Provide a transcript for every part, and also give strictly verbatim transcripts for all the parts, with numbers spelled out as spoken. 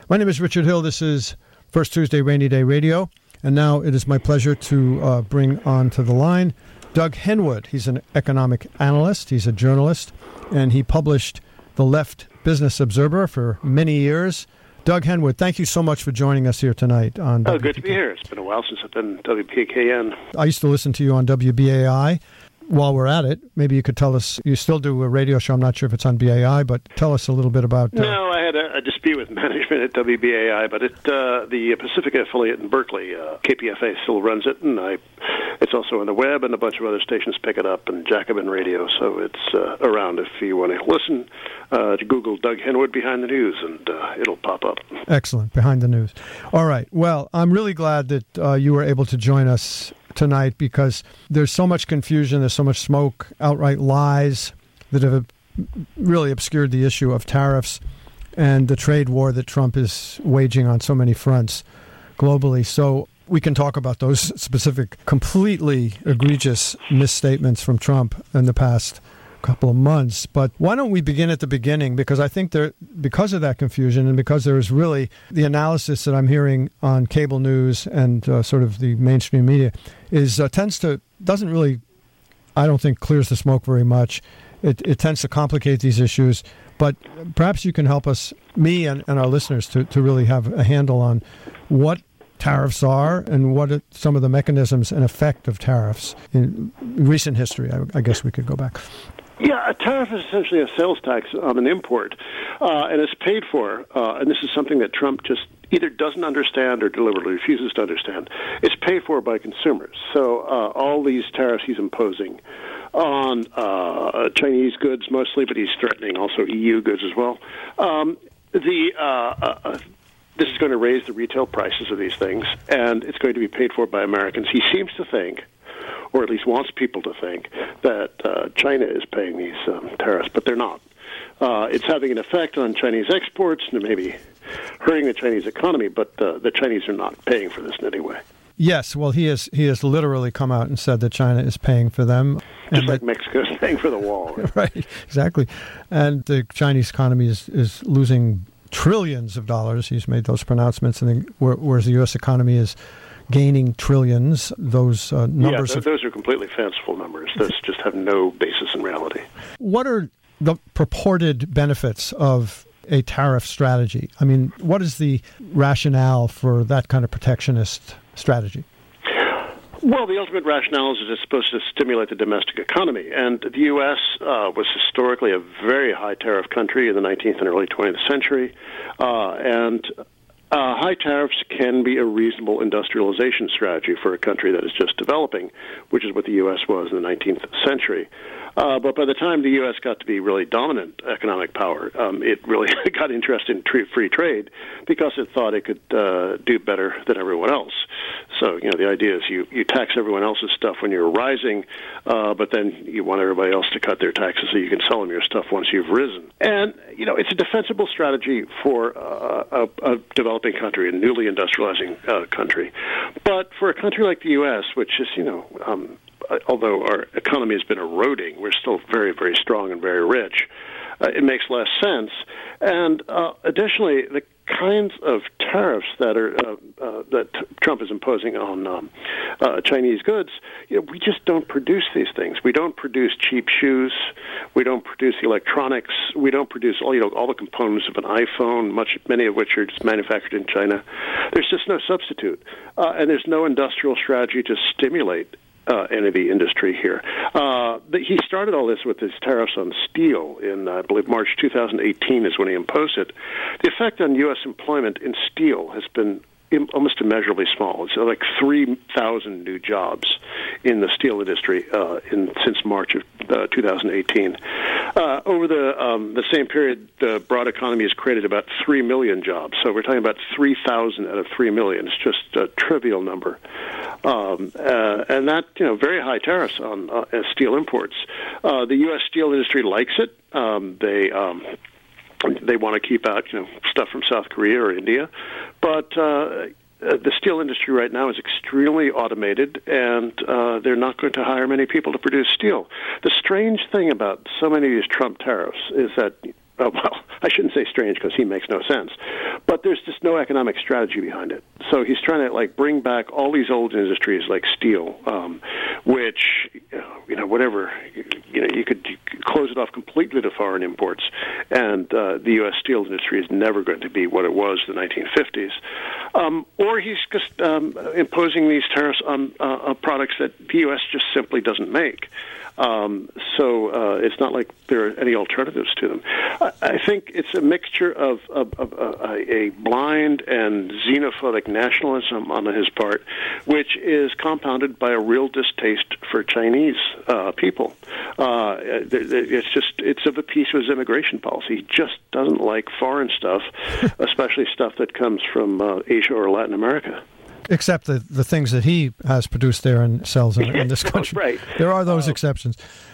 My name is Richard Hill. This is First Tuesday Rainy Day Radio. And now it is my pleasure to uh, bring onto the line Doug Henwood. He's an economic analyst. He's a journalist. And he published the Left Business Observer for many years. Doug Henwood, thank you so much for joining us here tonight on Oh, W P K. good to be here. It's been a while since I've been W P K N. I used to listen to you on W B A I. While we're at it, maybe you could tell us, you still do a radio show, I'm not sure if it's on B A I, but tell us a little bit about... Uh, no, I had a, a dispute with management at W B A I, but it, uh, the Pacifica affiliate in Berkeley, uh, K P F A still runs it, and I, it's also on the web, and a bunch of other stations pick it up, and Jacobin Radio, so it's uh, around if you want to listen. Uh, to Google Doug Henwood Behind the News, and uh, it'll pop up. Excellent, Behind the News. All right, well, I'm really glad that uh, you were able to join us tonight because there's so much confusion, there's so much smoke, outright lies that have really obscured the issue of tariffs and the trade war that Trump is waging on so many fronts globally. So we can talk about those specific, completely egregious misstatements from Trump in the past couple of months. But why don't we begin at the beginning? Because I think there, because of that confusion and because there is really the analysis that I'm hearing on cable news and uh, sort of the mainstream media is uh, tends to, doesn't really, I don't think clears the smoke very much. It, it tends to complicate these issues. But perhaps you can help us, me and, and our listeners, to, to really have a handle on what tariffs are and what it, some of the mechanisms and effect of tariffs in recent history. I, I guess we could go back. Yeah, a tariff is essentially a sales tax on an import, uh, and it's paid for, uh, and this is something that Trump just either doesn't understand or deliberately refuses to understand. It's paid for by consumers. So uh, all these tariffs he's imposing on uh, Chinese goods mostly, but he's threatening also E U goods as well. Um, the uh, uh, This is going to raise the retail prices of these things, and it's going to be paid for by Americans. He seems to think, or at least wants people to think, that uh, China is paying these um, tariffs, but they're not. Uh, it's having an effect on Chinese exports and maybe hurting the Chinese economy, but uh, the Chinese are not paying for this in any way. Yes, well, he has he has literally come out and said that China is paying for them. Just like that, Mexico is paying for the wall. Right? Right, exactly. And the Chinese economy is, is losing trillions of dollars. He's made those pronouncements, and the, whereas the U S economy is gaining trillions, those uh, numbers... Yeah, th- those are completely fanciful numbers. Those just have no basis in reality. What are the purported benefits of a tariff strategy? I mean, what is the rationale for that kind of protectionist strategy? Well, the ultimate rationale is that it's supposed to stimulate the domestic economy. And the U S uh, was historically a very high tariff country in the nineteenth and early twentieth century. Uh, and uh, high tariffs can be a reasonable industrialization strategy for a country that is just developing, which is what the U S was in the nineteenth century. Uh, but by the time the U S got to be really dominant economic power, um, it really got interested in tree, free trade because it thought it could uh, do better than everyone else. So, you know, the idea is you, you tax everyone else's stuff when you're rising, uh, but then you want everybody else to cut their taxes so you can sell them your stuff once you've risen. And, you know, it's a defensible strategy for uh, a, a developing country, a newly industrializing uh, country. But for a country like the U S, which is, you know, um, although our economy has been eroding, we're still very, very strong and very rich. Uh, it makes less sense. And uh, additionally, the kinds of tariffs that are uh, uh, that Trump is imposing on um, uh, Chinese goods, you know, we just don't produce these things. We don't produce cheap shoes. We don't produce electronics. We don't produce all you know all the components of an iPhone, much many of which are just manufactured in China. There's just no substitute, uh, and there's no industrial strategy to stimulate Uh, any of the industry here. Uh, but he started all this with his tariffs on steel in, uh, I believe, March two thousand eighteen is when he imposed it. The effect on U S employment in steel has been im- almost immeasurably small. It's like three thousand new jobs in the steel industry uh, in since March of uh, two thousand eighteen. Uh, over the um, the same period, the broad economy has created about three million jobs. So we're talking about three thousand out of three million. It's just a trivial number. Um, uh, and that, you know, very high tariffs on uh, steel imports. Uh, the U S steel industry likes it. Um, they um, they want to keep out, you know, stuff from South Korea or India, but uh, the steel industry right now is extremely automated, and uh, they're not going to hire many people to produce steel. The strange thing about so many of these Trump tariffs is that Uh, well, I shouldn't say strange because he makes no sense, but there's just no economic strategy behind it. So he's trying to like bring back all these old industries like steel, um, which you know whatever you know you could, you could close it off completely to foreign imports, and uh, the U S steel industry is never going to be what it was in the nineteen fifties. Um, or he's just um, imposing these tariffs on uh, products that the U S just simply doesn't make. Um, so uh, it's not like there are any alternatives to them. I, I think it's a mixture of, of, of uh, a blind and xenophobic nationalism on his part, which is compounded by a real distaste for Chinese uh, people. Uh, it's just it's of a piece with his immigration policy. He just doesn't like foreign stuff, especially stuff that comes from uh, Asia or Latin America. Except the, the things that he has produced there and sells in, in this country. Right. There are those uh, exceptions.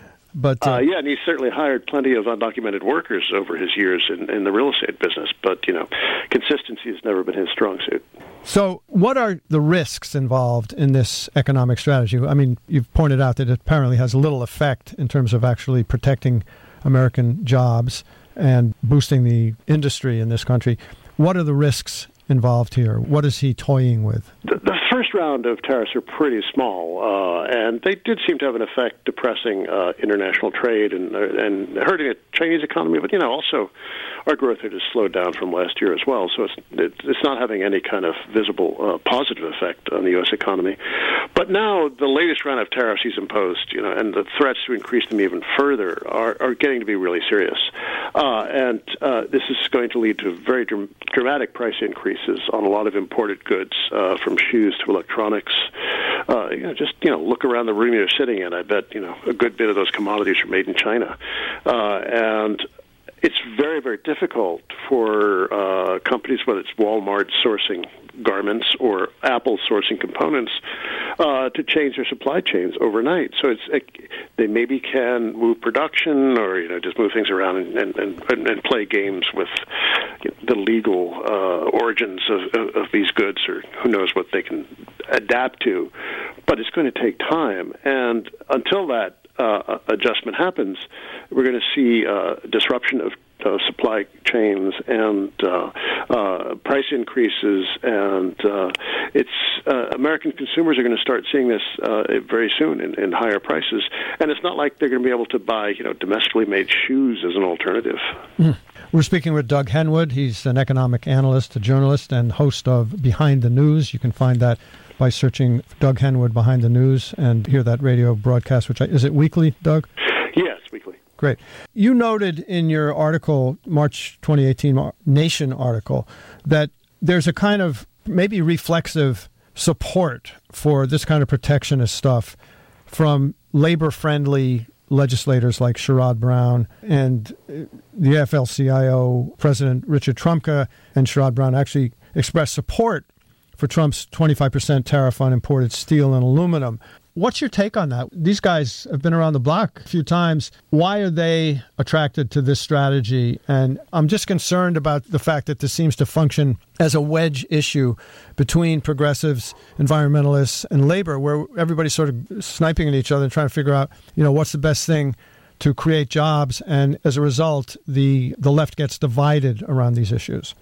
But uh, uh, yeah, and he's certainly hired plenty of undocumented workers over his years in, in the real estate business. But, you know, consistency has never been his strong suit. So what are the risks involved in this economic strategy? I mean, you've pointed out that it apparently has little effect in terms of actually protecting American jobs and boosting the industry in this country. What are the risks involved here? What is he toying with? The, the first round of tariffs are pretty small, uh, and they did seem to have an effect depressing uh, international trade and uh, and hurting the Chinese economy. But you know, also our growth rate has slowed down from last year as well, so it's it, it's not having any kind of visible uh, positive effect on the U S economy. But now the latest round of tariffs he's imposed, you know, and the threats to increase them even further are, are getting to be really serious, uh, and uh, this is going to lead to very dr- dramatic price increases on a lot of imported goods, uh, from shoes to electronics. Uh, you know, just you know, look around the room you're sitting in. I bet you know a good bit of those commodities are made in China, uh, and it's very, very difficult for uh, companies, whether it's Walmart sourcing garments or Apple sourcing components, uh, to change their supply chains overnight. So it's it, they maybe can move production or you know just move things around and and, and, and play games with you know, the legal uh, origins of, of, of these goods, or who knows what they can adapt to. But it's going to take time, and until that Uh, adjustment happens, we're going to see uh, disruption of uh, supply chains and uh, uh, price increases, and uh, it's uh, American consumers are going to start seeing this uh, very soon in, in higher prices. And it's not like they're going to be able to buy, you know, domestically made shoes as an alternative. Mm. We're speaking with Doug Henwood. He's an economic analyst, a journalist, and host of Behind the News. You can find that by searching Doug Henwood Behind the News and hear that radio broadcast, which I, is it weekly, Doug? Yes, weekly. Great. You noted in your article, March twenty eighteen Nation article, that there's a kind of maybe reflexive support for this kind of protectionist stuff from labor-friendly legislators like Sherrod Brown and the A F L C I O President Richard Trumka, and Sherrod Brown actually expressed support for Trump's twenty-five percent tariff on imported steel and aluminum. What's your take on that? These guys have been around the block a few times. Why are they attracted to this strategy? And I'm just concerned about the fact that this seems to function as a wedge issue between progressives, environmentalists, and labor, where everybody's sort of sniping at each other and trying to figure out, you know, what's the best thing to create jobs. And as a result, the, the left gets divided around these issues.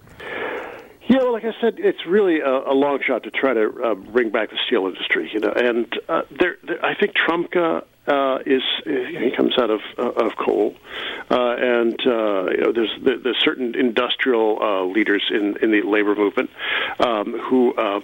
Yeah, well, like I said, it's really a, a long shot to try to uh, bring back the steel industry, you know. And uh, there, there, I think Trumka uh, is he comes out of uh, of coal, uh, and uh, you know, there's there's certain industrial uh, leaders in in the labor movement um, who. Uh,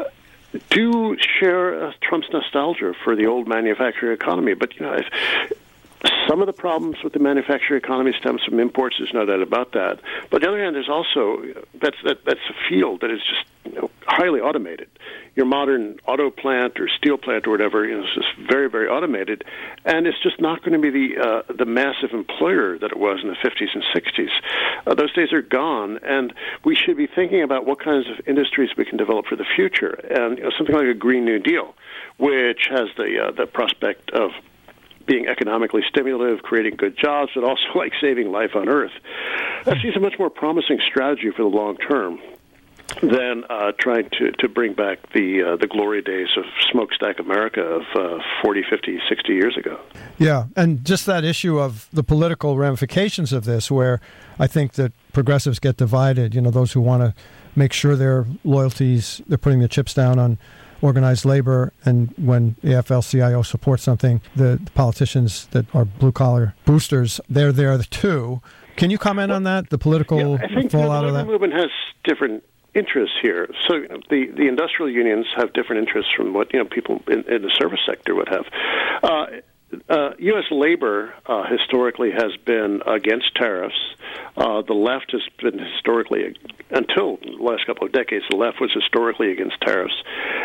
do share uh, Trump's nostalgia for the old manufacturing economy, but you know. If, Some of the problems with the manufacturing economy stems from imports. There's no doubt about that. But on the other hand, there's also that's that, that's a field that is just you know, highly automated. Your modern auto plant or steel plant or whatever you know, is just very, very automated, and it's just not going to be the uh, the massive employer that it was in the fifties and sixties. Uh, those days are gone, and we should be thinking about what kinds of industries we can develop for the future, and you know, something like a Green New Deal, which has the uh, the prospect of being economically stimulative, creating good jobs, but also like saving life on Earth. That seems a much more promising strategy for the long term. than uh, trying to, to bring back the uh, the glory days of smokestack America of uh, forty, fifty, sixty years ago. Yeah, and just that issue of the political ramifications of this, where I think that progressives get divided, you know, those who want to make sure their loyalties, they're putting the chips down on organized labor, and when the A F L C I O supports something, the, the politicians that are blue-collar boosters, they're there too. Can you comment on that, the political yeah, I think fallout the of that? labor movement has different interests here. So you know, the, the industrial unions have different interests from what you know people in, in the service sector would have. Uh, Uh, U S labor uh, historically has been against tariffs. Uh, the left has been historically, until the last couple of decades, the left was historically against tariffs.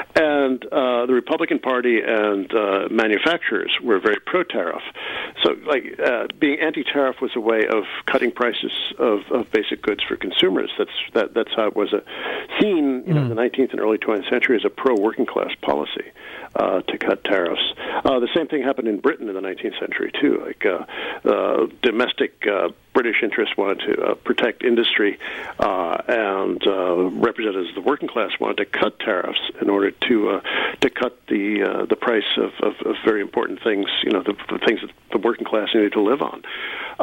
And uh, the Republican Party and uh, manufacturers were very pro-tariff. So like uh, being anti-tariff was a way of cutting prices of, of basic goods for consumers. That's that, that's how it was a, seen you know, in the nineteenth and early twentieth century as a pro-working class policy. Uh, to cut tariffs. Uh, the same thing happened in Britain in the nineteenth century, too. Like uh, uh, domestic uh, British interests wanted to uh, protect industry, uh, and uh, representatives of the working class wanted to cut tariffs in order to uh, to cut the uh, the price of, of, of very important things, you know, the, the things that the working class needed to live on.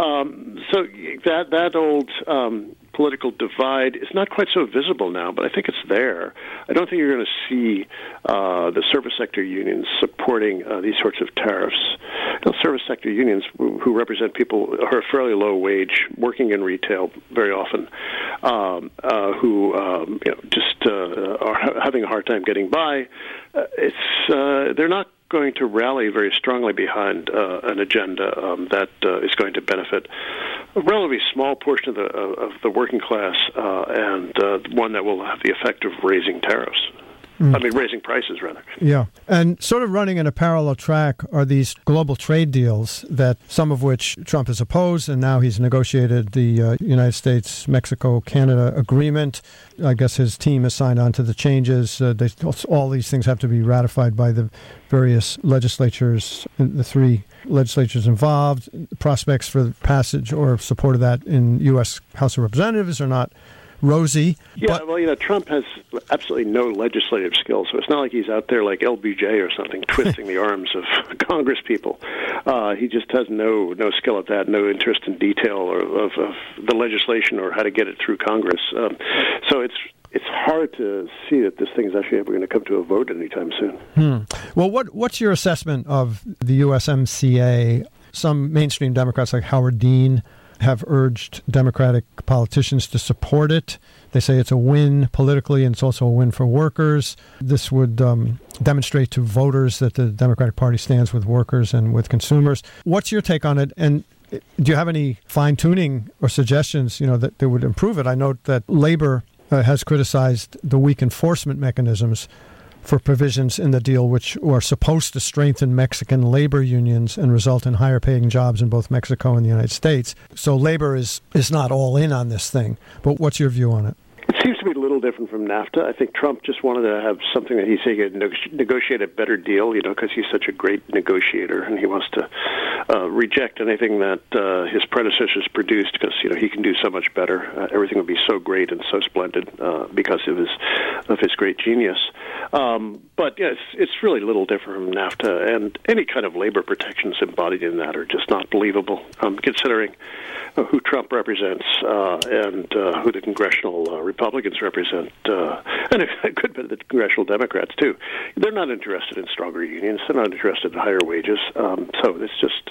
Um, so that that old um, political divide is not quite so visible now, but I think it's there. I don't think you're going to see uh, the service sector unions supporting uh, these sorts of tariffs. You know, service sector unions who, who represent people who are fairly low wage, working in retail very often, um, uh, who um, you know just uh, are ha- having a hard time getting by. Uh, it's uh, they're not going to rally very strongly behind uh, an agenda um, that uh, is going to benefit a relatively small portion of the of the working class, uh, and uh, one that will have the effect of raising tariffs. Mm. I mean, raising prices, rather. Yeah. And sort of running in a parallel track are these global trade deals that some of which Trump has opposed, and now he's negotiated the uh, United States-Mexico-Canada agreement. I guess his team has signed on to the changes. Uh, they, all these things have to be ratified by the various legislatures, the three legislatures involved. Prospects for passage or support of that in U S House of Representatives are not rosy. Yeah, but, well, you know, Trump has absolutely no legislative skills, so it's not like he's out there like L B J or something, twisting the arms of Congress people. Uh, he just has no no skill at that, no interest in detail or of, of the legislation or how to get it through Congress. Um, so it's it's hard to see that this thing is actually ever going to come to a vote anytime soon. Hmm. Well, what what's your assessment of the U S M C A? Some mainstream Democrats like Howard Dean have urged Democratic politicians to support it. They say it's a win politically, and it's also a win for workers. This would um, demonstrate to voters that the Democratic Party stands with workers and with consumers. What's your take on it? And do you have any fine-tuning or suggestions, you know, that, that would improve it? I note that Labor uh, has criticized the weak enforcement mechanisms for provisions in the deal which are supposed to strengthen Mexican labor unions and result in higher paying jobs in both Mexico and the United States. So labor is, is not all in on this thing. But what's your view on it? It seems to be a little different from NAFTA. I think Trump just wanted to have something that he said he could negotiate a better deal, you know, because he's such a great negotiator, and he wants to uh, reject anything that uh, his predecessors produced because, you know, he can do so much better. Uh, everything would be so great and so splendid uh, because of his of his great genius. Um, but yeah, it's, it's really a little different from NAFTA, and any kind of labor protections embodied in that are just not believable, um, considering uh, who Trump represents uh, and uh, who the congressional uh, Republicans represent, uh, and a good bit of the congressional Democrats, too. They're not interested in stronger unions. They're not interested in higher wages. Um, so it's just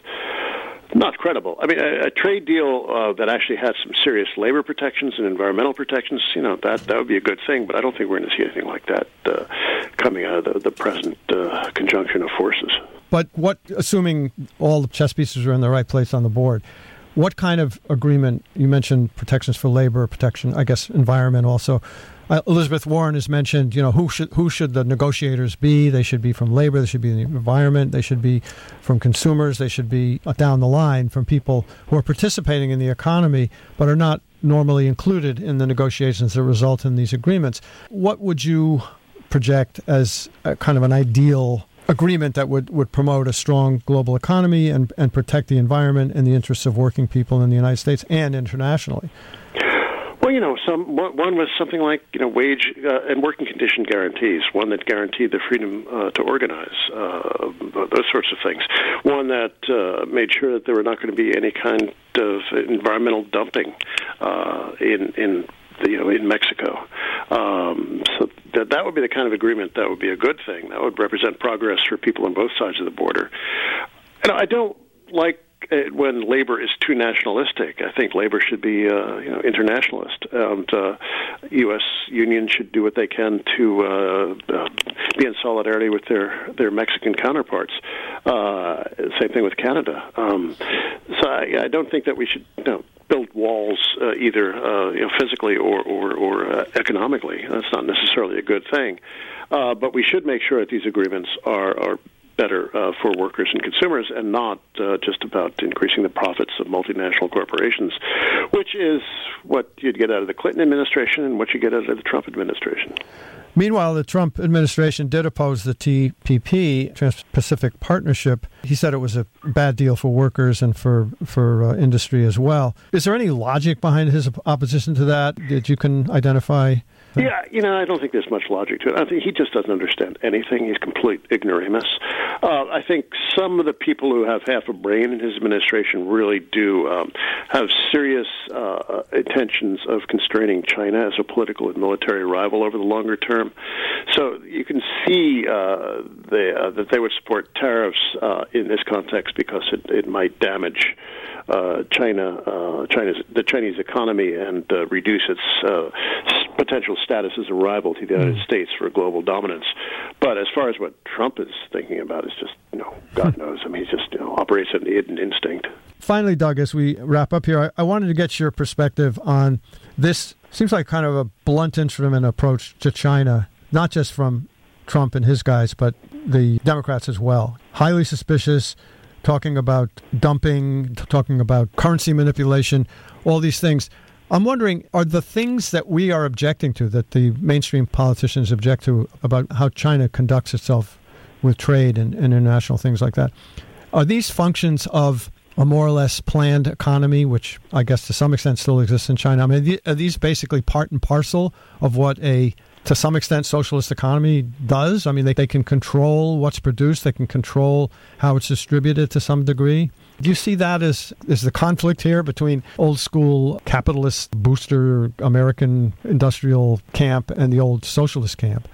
not credible. I mean, a, a trade deal uh, that actually had some serious labor protections and environmental protections, you know, that, that would be a good thing, but I don't think we're going to see anything like that uh, coming out of the, the present uh, conjunction of forces. But what, assuming all the chess pieces are in the right place on the board, what kind of agreement, you mentioned protections for labor, protection, I guess environment also. Uh, Elizabeth Warren has mentioned, you know, who should who should the negotiators be? They should be from labor, they should be in the environment, they should be from consumers, they should be down the line from people who are participating in the economy but are not normally included in the negotiations that result in these agreements. What would you project as a kind of an ideal agreement that would, would promote a strong global economy and, and protect the environment and the interests of working people in the United States and internationally? Well, you know, some one was something like you know wage uh, and working condition guarantees. One that guaranteed the freedom uh, to organize, uh, those sorts of things. One that uh, made sure that there were not going to be any kind of environmental dumping uh, in in the, you know in Mexico. Um, so that that would be the kind of agreement that would be a good thing. That would represent progress for people on both sides of the border. And I don't like when labor is too nationalistic. I think labor should be, uh, you know, internationalist, and uh, U S unions should do what they can to uh, uh, be in solidarity with their, their Mexican counterparts. Uh, same thing with Canada. Um, so I, I don't think that we should, you know, build walls uh, either, uh, you know, physically or or, or uh, economically. That's not necessarily a good thing. Uh, but we should make sure that these agreements are are better uh, for workers and consumers, and not uh, just about increasing the profits of multinational corporations, which is what you'd get out of the Clinton administration and what you get out of the Trump administration. Meanwhile, the Trump administration did oppose the T P P, Trans-Pacific Partnership. He said it was a bad deal for workers and for, for uh, industry as well. Is there any logic behind his opposition to that that you can identify? Yeah, you know, I don't think there's much logic to it. I think he just doesn't understand anything. He's complete ignoramus. Uh, I think some of the people who have half a brain in his administration really do um, have serious uh, intentions of constraining China as a political and military rival over the longer term. So you can see uh, they, uh, that they would support tariffs uh, in this context because it, it might damage uh, China, uh, China's the Chinese economy, and uh, reduce its uh, potential status as a rival to the United mm. States for global dominance. But as far as what Trump is thinking about, is just, you know, God knows. I mean, he just, you know, operates on the hidden instinct. Finally, Doug, as we wrap up here, I, I wanted to get your perspective on this. Seems like kind of a blunt instrument approach to China, not just from Trump and his guys, but the Democrats as well. Highly suspicious, talking about dumping, talking about currency manipulation, all these things. I'm wondering, are the things that we are objecting to, that the mainstream politicians object to about how China conducts itself with trade and, and international things like that, are these functions of a more or less planned economy, which I guess to some extent still exists in China? I mean, are these basically part and parcel of what a, to some extent, socialist economy does? I mean, they, they can control what's produced, they can control how it's distributed to some degree. Do you see that as, as the conflict here between old school capitalist booster American industrial camp and the old socialist camp?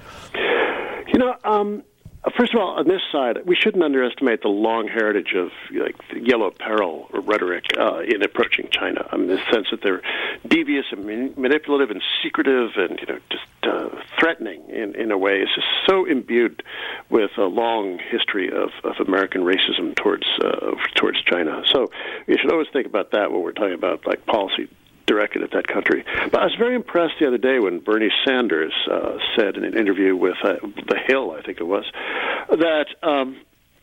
You know, um, first of all, on this side, we shouldn't underestimate the long heritage of like the yellow peril rhetoric uh, in approaching China. I mean, the sense that they're devious and man- manipulative and secretive and, you know, just uh, threatening in, in a way is just so imbued with a long history of, of American racism towards uh, towards China. So you should always think about that when we're talking about like policy directed at that country. But I was very impressed the other day when Bernie Sanders uh, said in an interview with uh, The Hill, I think it was, that um,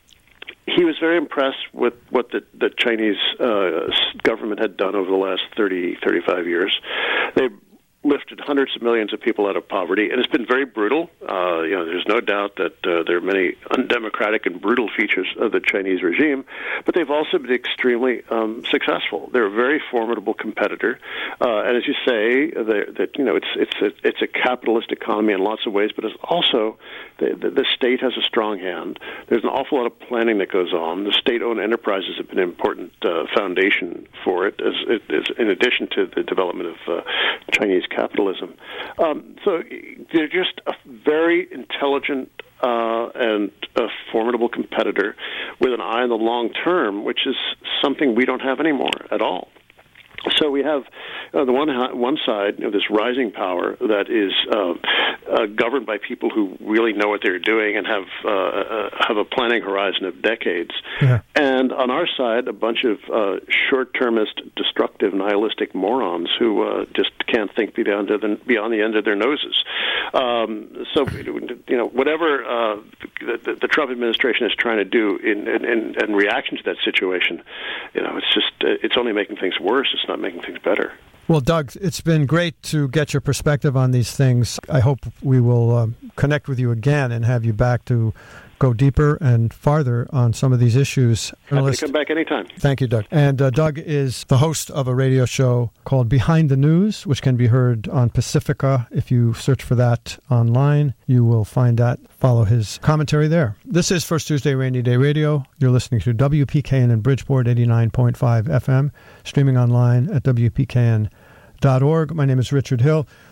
he was very impressed with what the, the Chinese uh, government had done over the last thirty, thirty-five years. They lifted hundreds of millions of people out of poverty, and it's been very brutal. Uh, you know, there's no doubt that uh, there are many undemocratic and brutal features of the Chinese regime, but they've also been extremely um, successful. They're a very formidable competitor, uh, and as you say, that you know, it's it's a, it's a capitalist economy in lots of ways, but it's also the, the, the state has a strong hand. There's an awful lot of planning that goes on. The state-owned enterprises have been an important uh, foundation for it, as, as in addition to the development of uh, Chinese capitalism. Um, so they're just a very intelligent uh, and a formidable competitor with an eye on the long term, which is something we don't have anymore at all. So we have, on the one one side, you know, this rising power that is uh, uh, governed by people who really know what they're doing and have uh, uh, have a planning horizon of decades. Yeah. And on our side, a bunch of uh, short-termist, destructive, nihilistic morons who uh, just can't think beyond the, beyond the end of their noses. Um, so, you know, whatever uh, the, the Trump administration is trying to do in, in, in reaction to that situation, you know, it's just uh, it's only making things worse. It's not making things better. Well, Doug, it's been great to get your perspective on these things. I hope we will uh, connect with you again and have you back to go deeper and farther on some of these issues. Happy to come back anytime. Thank you, Doug. And uh, Doug is the host of a radio show called Behind the News, which can be heard on Pacifica. If you search for that online, you will find that. Follow his commentary there. This is First Tuesday Rainy Day Radio. You're listening to W P K N in Bridgeport, eighty-nine point five F M, streaming online at W P K N dot org. My name is Richard Hill.